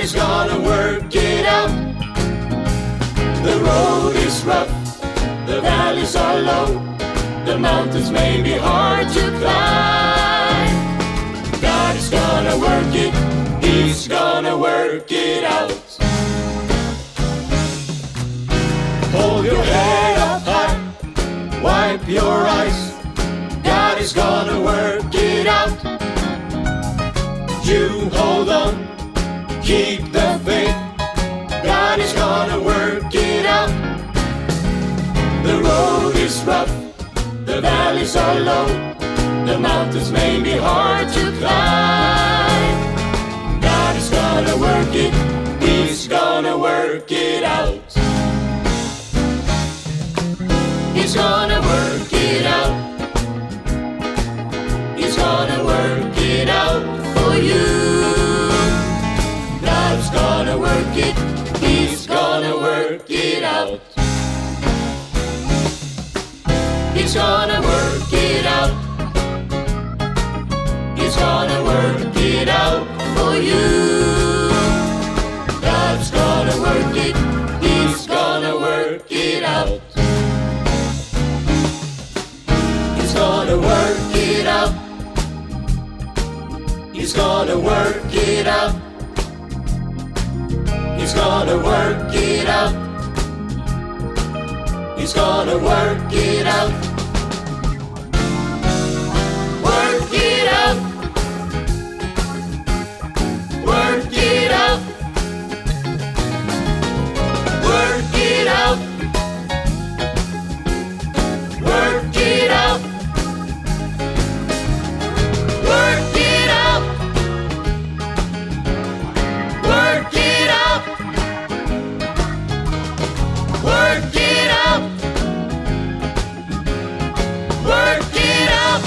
is gonna work it out. The road is rough, the valleys are low, the mountains may be hard to climb. God is gonna work it, He's gonna work it out. Hold your head up high, wipe your eyes, God is gonna work it out. You hold on, keep the faith, God is gonna work it out. The road is rough, the valleys are low, the mountains may be hard to climb. God is gonna work it, He's gonna work it out. He's gonna work it out. He's gonna work it out for you. God's gonna work it, He's gonna work it out. He's gonna work it out. He's gonna work it out for you. God's gonna work it, He's gonna work it out. He's gonna work it out. He's gonna work it out. He's gonna work it out. He's gonna work it out. Work it out. Work it out. Work it out. Work it out. Work it out. Work it out. Work it out. Work it out.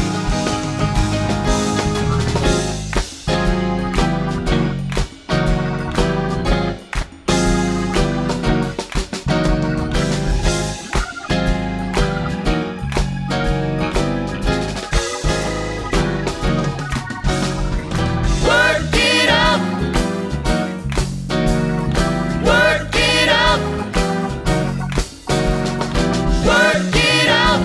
Work it out. Work it out. Work it out.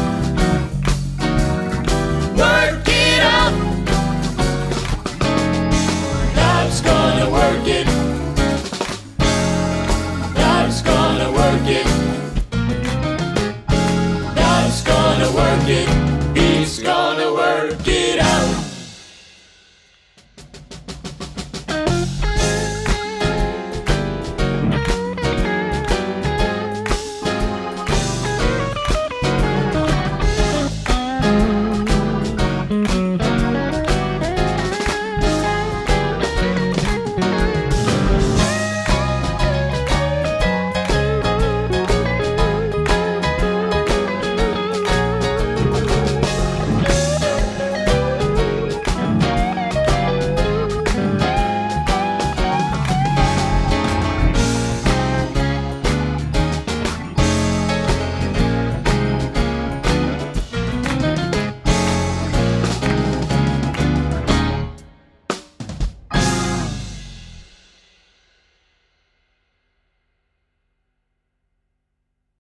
Work it out. God's gonna work it. God's gonna work it. God's gonna work it.